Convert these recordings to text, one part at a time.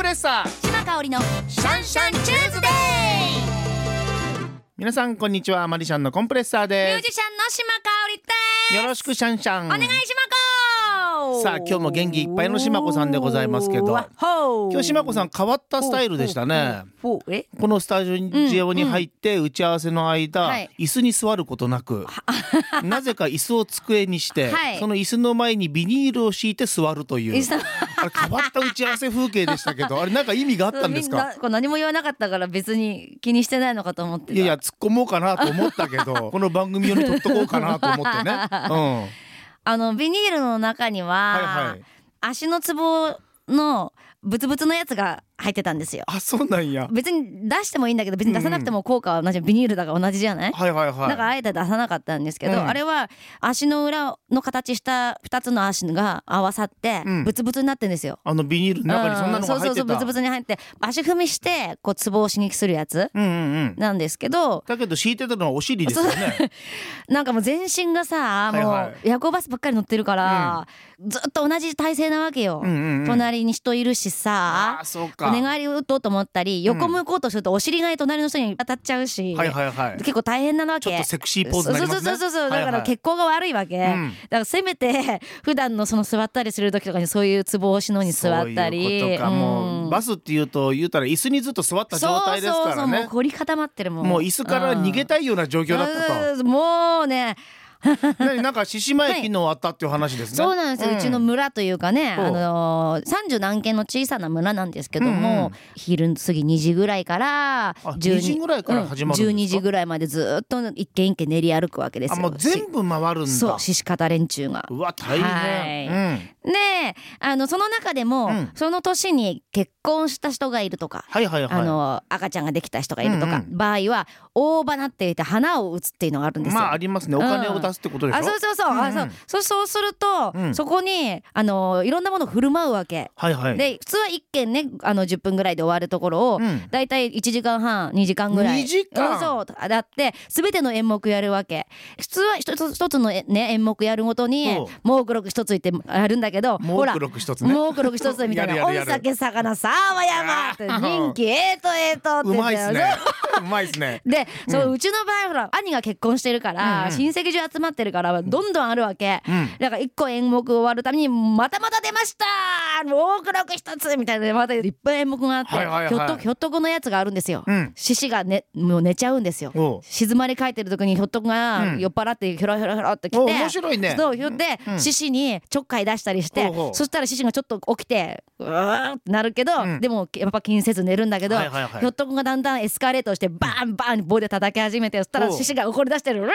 レッサー島香織のシャンシャンチューズデー。皆さんこんにちは、マリシャンのコンプレッサーミュでージシャンの島香織です。 よろしくシャンシャン。 お願いします。 さあ今日も元気いっぱいの島子さんでございますけど、今日島子さん変わったスタイルでしたね。このスタジオに入って打ち合わせの間、椅子に座ることなくなぜか椅子を机にして、その椅子の前にビニールを敷いて座るというあれ変わった打ち合わせ風景でしたけど、あれなんか意味があったんですか？ みんな何も言わなかったから別に気にしてないのかと思ってた。 いや突っ込もうかなと思ったけどこの番組用に撮っとこうかなと思ってね、 ビニールの中には、足のツボのブツブツのやつが入ってたんですよ。 あ、そうなんや。 別に出してもいいんだけど別に出さなくても効果は同じ、ビニールだから同じじゃない、だからあえて出さなかったんですけど、あれは足の裏の形した2つの足が合わさってブツブツになってるんですよ、 ビニールの中にそんなのが入ってた。 そうブツブツに入って足踏みしてこうツボを刺激するやつなんですけど、 だけど敷いてたのはお尻ですよね。 なんかもう全身がさ、もう夜行バスばっかり乗ってるから、ずっと同じ体勢なわけよ、隣に人いるしさ、寝返り打とうと思ったり横向こうとするとお尻が隣の人に当たっちゃうし、結構大変なわけ。 ちょっとセクシーポーズになりますね。 そうだから血行が悪いわけ、だからせめて普段のその座ったりする時とかにそういうツボ押しのに座ったり、 そういうことか、もうバスっていうと言うたら椅子にずっと座った状態ですからね。 もう凝り固まってるもん。 もう椅子から逃げたいような状況だったと。 もうねなんか獅子舞昨日あったっていう話ですね。 そうなんですよ、うちの村というかね、30何軒の小さな村なんですけども、昼過ぎ2時ぐらいから 2時ぐらいから始まるんですか？ 12時ぐらいまでずっと一軒一軒練り歩くわけですよ。 もう全部回るんだ。 そう獅子方連中が。 うわ大変、 でその中でも、その年に結婚した人がいるとか、赤ちゃんができた人がいるとか、場合は大花って言って花を打つっていうのがあるんですよ。 ありますね。お金を出すってことでしょ。 そうすると、そこにいろんなものを振る舞うわけ、で普通は1軒ね10分ぐらいで終わるところを、だいたい1時間半2時間ぐらい、だって全ての演目やるわけ。普通は一つの、演目やるごとにもう黒く一ついってやるんだけど、 もう黒く一つね、 もう黒く一つみたいなお酒魚さわ山って人気ってうまいっすね。うまいっすね。 で、うちの場合ほら兄が結婚してるから、親戚中集まってるからどんどんあるわけ、だから1個演目終わるためにまた出ました大黒く一つみたいな、またいっぱい演目があって、ひょっとこのやつがあるんですよ。獅子がもう寝ちゃうんですよ。静まり返ってる時にひょっとこが酔っ払ってひょろひょろひょろってきて、 面白いね。 そうひょって獅子にちょっかい出したりして、そしたら獅子がちょっと起きてうーってなるけど、でもやっぱ気にせず寝るんだけど、ひょっとこがだんだんエスカレートしてバンバン棒で叩き始めて、そしたら獅子が怒り出してる。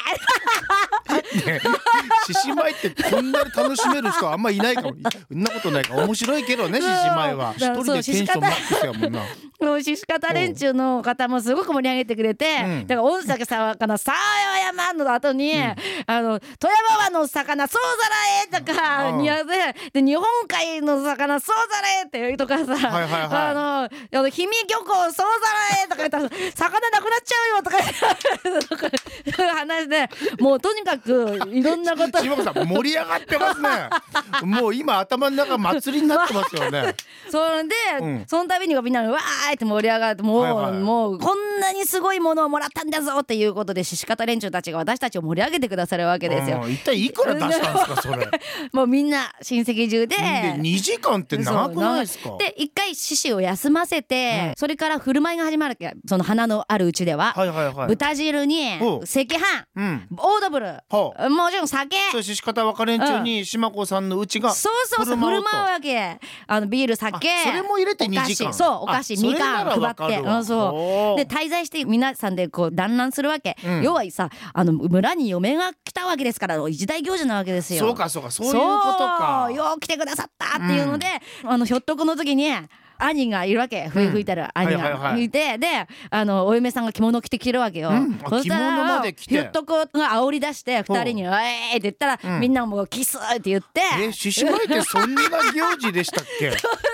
獅子舞ってこんなに楽しめる人あんまいないかも。そんなことないか。面白いけどね、獅子舞は一人でテンションマックスやもんな。 獅子方連中の方もすごく盛り上げてくれて、だから御嶽魚さわ山の後に、富山湾の魚そうざらえとかで日本海の魚そうざらえってとかさ、氷見漁港そうざらえとか言ったら魚なくなっちゃうよとかそういう話で、もうとにかくいろんなこと島子さん盛り上がってますね。もう今頭の中祭りになってますよね。 それで、その度にみんなわーって盛り上がって、もうこんなにすごいものをもらったんだぞっていうことで獅子方連中たちが私たちを盛り上げてくださるわけですよ。 一体いくら出したんですかそれ。 もうみんな親戚中で 2時間って長くないですか？ で一回獅子を休ませて、それから振る舞いが始まるわけ。その花のあるうちでは、豚汁に赤飯、オードブル、もちろん酒、 獅子方若連中に島子さんのうちが振る舞うわけ。ビール酒、 それも入れて2時間、 お菓子みかん配って、で滞在して皆さんでこう団らんするわけ、要はさ村に嫁が来たわけですから一大行事なわけですよ。 そういうことか。 よう来てくださったっていうので、ひょっとこの時に兄がいるわけ。吹いてる兄がいて、でお嫁さんが着物着てきてるわけよ。そしたらひょっとこが煽り出して2人に「おい!」って言ったら、みんなもキスって言って。 獅子舞ってそんな行事でしたっけ？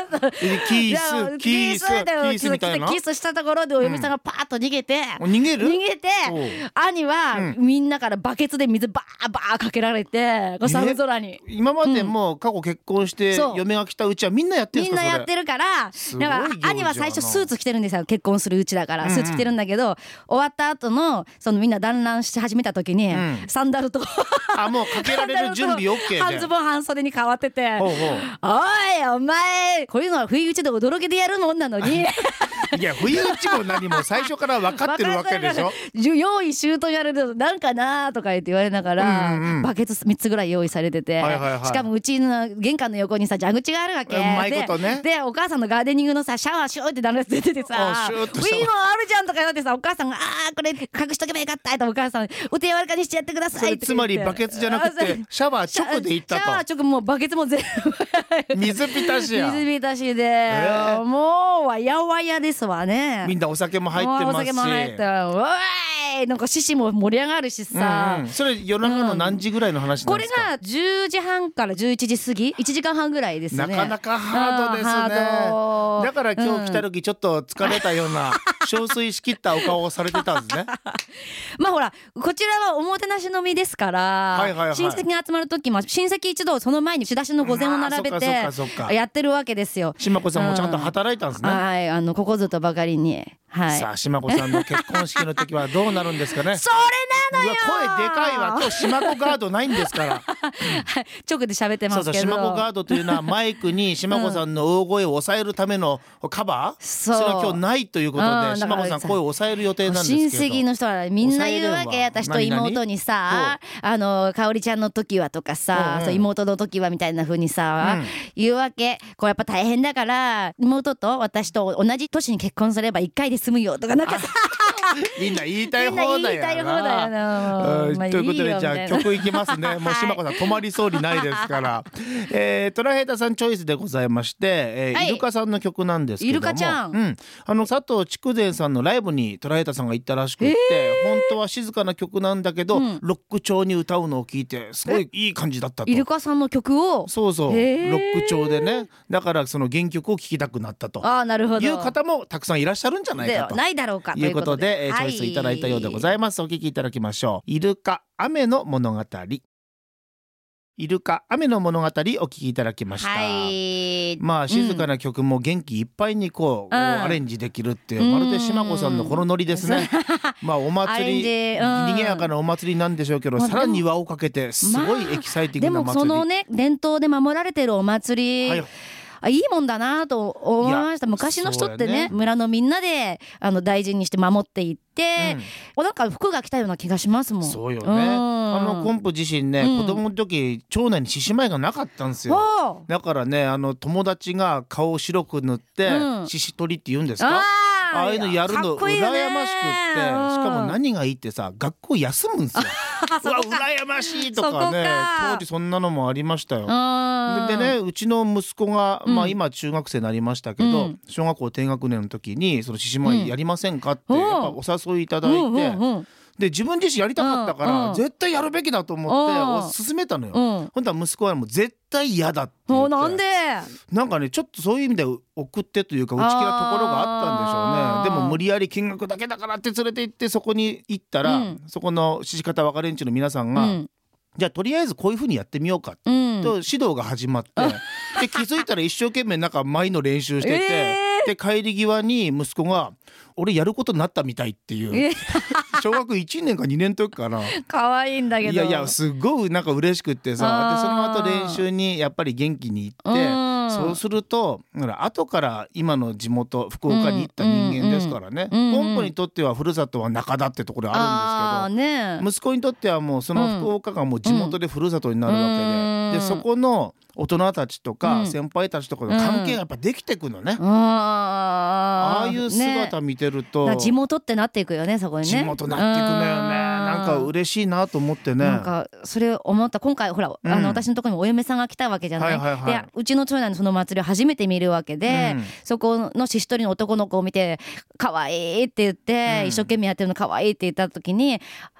キスみたいな。 キスしたところでお嫁さんがパーッと逃げて、 逃げて兄はみんなからバケツで水バーバーかけられて、寒空に。 今までも過去結婚して嫁が来たうちはみんなやってるんですか？ みんなやってるから、だから兄は最初スーツ着てるんですよ。結婚するうちだからスーツ着てるんだけど、終わった後のそのみんな団らんし始めた時にサンダルともうかけられる準備 OK で半ズボン半袖に変わってて、おいお前こういうのは不意打ちで驚きでやるもんなのにいや不意打ちも何も最初から分かってるわけでしょ。 用意周到やるとなんかなとか言って言われながら、バケツ3つぐらい用意されてて、しかもうちの玄関の横にさ蛇口があるわけ、 うまいことね。 でお母さんのガーデニングのさシャワーシューって出ててさ、いいのあるじゃんとか言われてさ、お母さんがこれ隠しとけばよかったとお母さんお手柔らかにしてやってくださいって。 つまりバケツじゃなくてシャワー直で行ったと。 シャワー直、もうバケツも全部水浸しや。 水浸しで、もうわやわやですわね。 みんなお酒も入ってますし、お酒も入って、 おいなんか獅子も盛り上がるしさ、 それ夜中の何時ぐらいの話なんですか？ これが10時半から11時過ぎ、1時間半ぐらいですね。 なかなかハードですね。だから今日来た時ちょっと疲れたような憔悴しきったお顔をされてたんですね。 まあほらこちらはおもてなしのみですから、親戚が集まる時も親戚一同その前に仕出しの御膳を並べてやってるわけですよ。 島子さんもちゃんと働いたんですね。 はい、ここぞとばかりに。 さあ島子さんの結婚式の時はどうなるんですかね。 それなのよ。 声でかいわ。今日島子ガードないんですから直で喋ってますけど。 島子ガードというのはマイクに島子さんの大声を抑えるためのカバー、それは今日ないということで、島子さん声を抑える予定なんですけど、 親戚の人はみんな言うわけ。私と妹にさ、かおりちゃんの時はとかさ、妹の時はみたいな風にさ、言うわけ。これやっぱ大変だから妹と私と同じ年に結婚すれば1回で済むよとかなんかさみんな言いたい放題やな。ということでじゃあ曲いきますね。もう島子さん止まりそうにないですからトラヘイタさんチョイスでございまして、イルカさんの曲なんですけども、 イルカちゃん、 佐藤筑前さんのライブにトラヘイタさんが行ったらしくって、本当は静かな曲なんだけど、ロック調に歌うのを聞いてすごいいい感じだったと。 イルカさんの曲をそうロック調でね、だからその原曲を聴きたくなったという方もたくさんいらっしゃるんじゃないかとないだろうかということで、チョイスいただいたようでございます。お聞きいただきましょう。イルカ雨の物語。イルカ雨の物語お聞きいただきました。まあ静かな曲も元気いっぱいにこう、アレンジできるっていう、まるで島子さんのこのノリですね。まあお祭り、賑やかなお祭りなんでしょうけど、さらに輪をかけてすごいエキサイティングな祭り。 でもそのね伝統で守られてるお祭り、いいもんだなと思いました。昔の人ってね、村のみんなで大事にして守っていって、なんか服が来たような気がしますもん。 そうよね。コンプ自身ね、子供の時腸内に獅子舞がなかったんですよ。だからね友達が顔を白く塗って獅子取りって言うんですか、ああいうのやるの羨ましくって、しかも何がいいってさ、学校休むんですようわ羨ましいとかね、当時そんなのもありましたよ。でね、うちの息子が、今中学生になりましたけど、小学校低学年の時にその獅子舞やりませんかってやっぱお誘いいただいて、で自分自身やりたかったから、絶対やるべきだと思って勧めたのよ。ほんとは息子はもう絶対嫌だって言って、 なんでなんかねちょっとそういう意味で送ってというか打ち切らところがあったんでしょうね。でも無理やり見学だけだからって連れて行って、そこに行ったら、そこの獅子方若連中の皆さんが、じゃあとりあえずこういう風にやってみようかと指導が始まって、で気づいたら一生懸命なんか舞の練習してて、で帰り際に息子が俺やることになったみたいっていう、小学1年か2年の時かな。 可愛いんだけど、 いやすごいなんか嬉しくってさ、でその後練習にやっぱり元気に行って、そうすると後から今の地元福岡に行った人間ですからね、ポンポにとってはふるさとは中田ってところあるんですけど、息子にとってはもうその福岡がもう地元でふるさとになるわけで、でそこの大人たちとか先輩たちとかの関係がやっぱできてくのね。ああいう姿見てると、 地元ってなっていくよね、そこにね。 地元なっていくのよね。なんか嬉しいなと思ってね。 なんかそれ思った。今回ほら私のところにお嫁さんが来たわけじゃない。でうちの長男のその祭りを初めて見るわけで、そこの獅子取りの男の子を見て可愛いって言って、一生懸命やってるの可愛いって言った時に、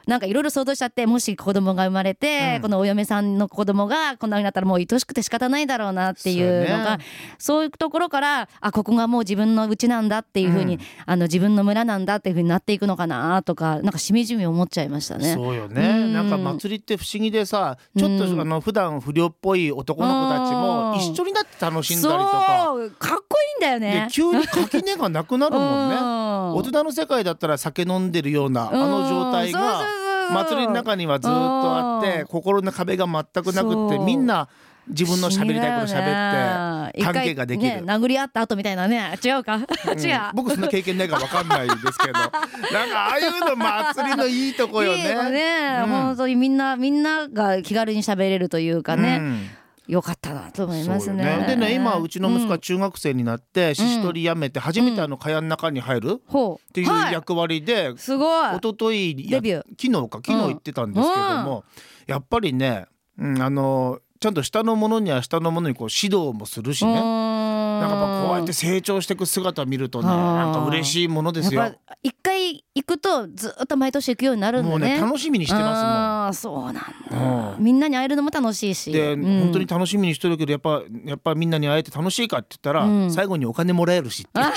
なんかいろいろ想像しちゃって、もし子供が生まれて、このお嫁さんの子供がこんな風になったらもう愛しくて仕方ないだろうなっていうのが、そういうところからここがもう自分の家なんだっていう風に、自分の村なんだっていう風になっていくのかなとか、なんかしみじみ思っちゃいましたね。 そうよね、なんか祭りって不思議でさ、ちょっと普段不良っぽい男の子たちも一緒になって楽しんだりとか、 そうかっこいいんだよね。 で急に垣根がなくなるもんね大人の世界だったら酒飲んでるような状態が祭りの中にはずっとあって、心の壁が全くなくって、みんな自分の喋りたいこと喋って関係ができる、 殴り合った後みたいなね。違うか、違う、 僕そんな経験ないから分かんないですけどなんかああいうの祭りのいいとこよね。 いいよね、本当にみんなが気軽に喋れるというかね、よかったなと思いますね。 でね、今うちの息子は中学生になってししとりやめて初めて蚊帳の中に入るっていう役割で、 すごい、 一昨日昨日行ってたんですけども、やっぱりね、ちゃんと下の者には下の者にこう指導もするしね、なんかこうやって成長していく姿を見るとね、なんか嬉しいものですよ。 一回行くとずっと毎年行くようになるんだね。 もうね、楽しみにしてますもん。そうなんだ、みんなに会えるのも楽しいし、 で、本当に楽しみにしてるけど、やっぱみんなに会えて楽しいかって言ったら、最後にお金もらえるしって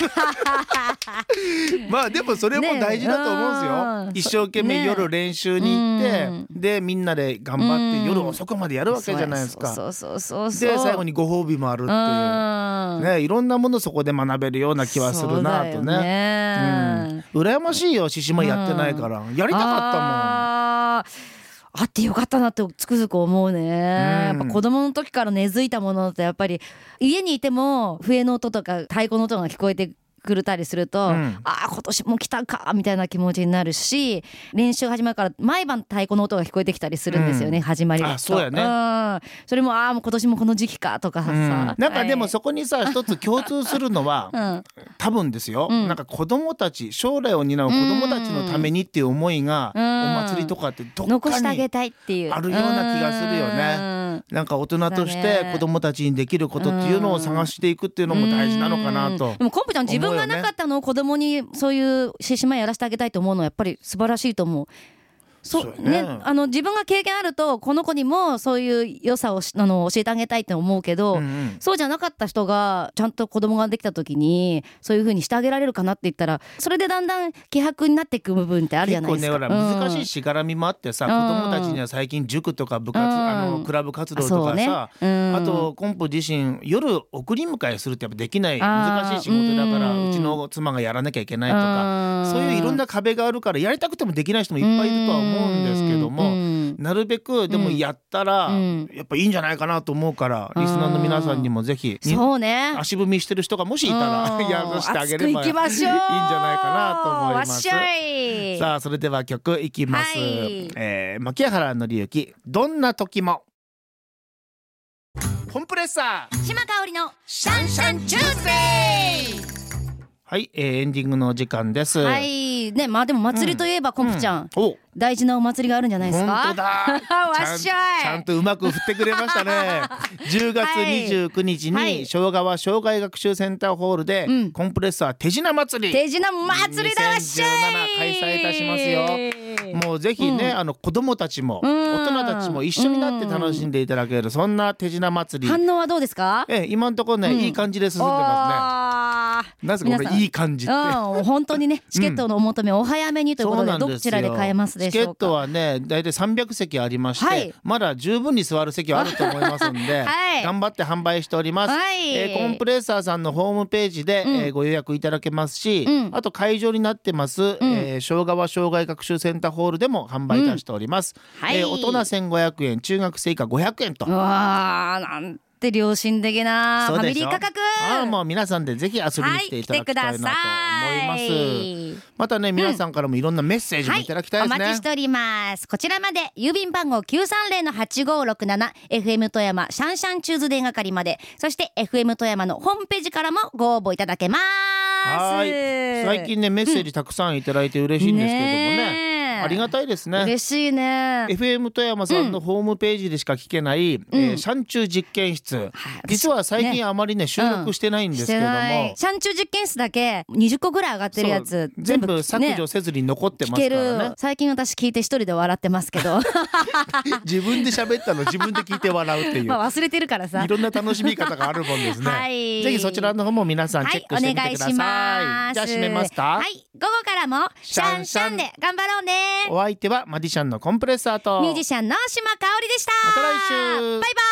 まあでもそれも大事だと思うんですよ、一生懸命夜練習に行って、でみんなで頑張って夜遅くまでやるわけじゃないですか。で最後にご褒美もあるっていうね、いろんなものそこで学べるような気はするなとね。羨ましいよ、獅子舞やってないから、やりたかったもん。あってよかったなってつくづく思うね。やっぱ子供の時から根付いたものってやっぱり家にいても笛の音とか太鼓の音が聞こえてくれたりすると、今年も来たかみたいな気持ちになるし、練習始まるから毎晩太鼓の音が聞こえてきたりするんですよね、始まりだと。 そうやね、 それももう今年もこの時期かとかさ、 なんかでもそこにさ、一つ共通するのは、多分ですよ、なんか子供たち、将来を担う子供たちのためにっていう思いが、お祭りとかってどっか残してあげたいっていうあるような気がするよね。なんか大人として子供たちにできることっていうのを探していくっていうのも大事なのかなと。 でもコンプちゃん、自分がなかったのを子供にそういう獅子舞やらせてあげたいと思うのはやっぱり素晴らしいと思う。そうね、自分が経験あるとこの子にもそういう良さを教えてあげたいって思うけど、そうじゃなかった人がちゃんと子供ができた時にそういう風にしてあげられるかなって言ったら、それでだんだん希薄になっていく部分ってあるじゃないですか。 結構ね、難しいしがらみもあってさ、子供たちには最近塾とか部活、クラブ活動とかさ、あとコンプ自身夜送り迎えするってやっぱできない難しい仕事だから、うちの妻がやらなきゃいけないとか、そういういろんな壁があるからやりたくてもできない人もいっぱいいるとは思うんですけども、なるべくでもやったらやっぱいいんじゃないかなと思うから、リスナーの皆さんにもぜひ、 そうね、 足踏みしてる人がもしいたらやらせてあげればいいんじゃないかなと思います。さあそれでは曲いきます、牧原紀之、どんな時も。コンプレッサー島香織のシャンシャンチューズデー。 はい、エンディングの時間です。 はいね、まあでも祭りといえばコンプちゃん、大事なお祭りがあるんじゃないですか。 本当だわっしゃい、 ちゃんとうまく振ってくれましたね10月29日に庄川障害学習センターホールで、コンプレッサー手品祭り、 手品祭りだわっしゃい、 2017開催いたしますよ。もうぜひね、子供たちも大人たちも一緒になって楽しんでいただける、そんな手品祭り。 反応はどうですか。 今のところね、いい感じで進んでますね。なぜかこれいい感じって、 本当にね、チケットのお求めお早めにということで、どちらで買えますでしょうか。 チケットはね、だいたい300席ありまして、まだ十分に座る席はあると思いますんで、頑張って販売しております。コンプレッサーさんのホームページで、ご予約いただけますし、あと会場になってます、庄川障害学習センターホールでも販売いたしております。大人1500円、中学生以下500円と。 うわー、なんて良心的なファミリー価格。 もう皆さんでぜひ遊びに来ていただきたいなと思います。またね、皆さんからもいろんなメッセージもいただきたいですね。 お待ちしております。こちらまで郵便番号 930-8567 FM 富山シャンシャンチューズ電係まで、そして FM 富山のホームページからもご応募いただけます。 最近ねメッセージたくさんいただいて嬉しいんですけどもね、 ありがたいですね。 嬉しいね。 FM 富山さんのホームページでしか聞けない、シャンチュー実験室、実は最近あまりね収録してないんですけども、 シャンチュー実験室だけ20個ぐらい上がってるやつ全部削除せずに残ってますからね。 最近私聞いて一人で笑ってますけど自分で喋ったの自分で聞いて笑うっていう、 忘れてるからさ、 いろんな楽しみ方があるもんですね。はい、ぜひそちらの方も皆さんチェックしてみてください。じゃあ締めますか。 はい、午後からもシャンシャンで頑張ろうね。 お相手はマジシャンのコンプレッサーとミュージシャンの島香織でした。 また来週。 バイバイ。